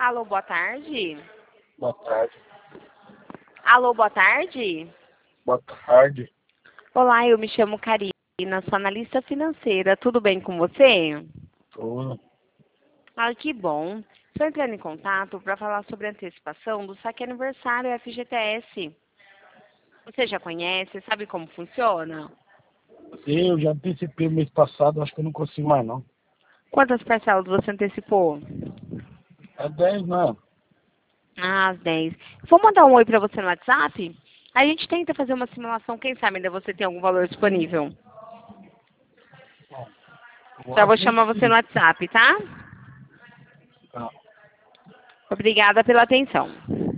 Alô, boa tarde. Boa tarde. Alô, boa tarde. Boa tarde. Olá, eu me chamo Karina, sou analista financeira. Tudo bem com você? Tudo. Ah, que bom. Estou entrando em contato para falar sobre a antecipação do saque aniversário FGTS. Você já conhece, sabe como funciona? Eu já antecipei o mês passado, acho que eu não consigo mais não. Quantas parcelas você antecipou? É 10, não. Ah, as 10. Vou mandar um oi para você no WhatsApp? A gente tenta fazer uma simulação, quem sabe ainda você tem algum valor disponível. Eu Já vou acho chamar que você no sim. WhatsApp, tá? Tá. Obrigada pela atenção.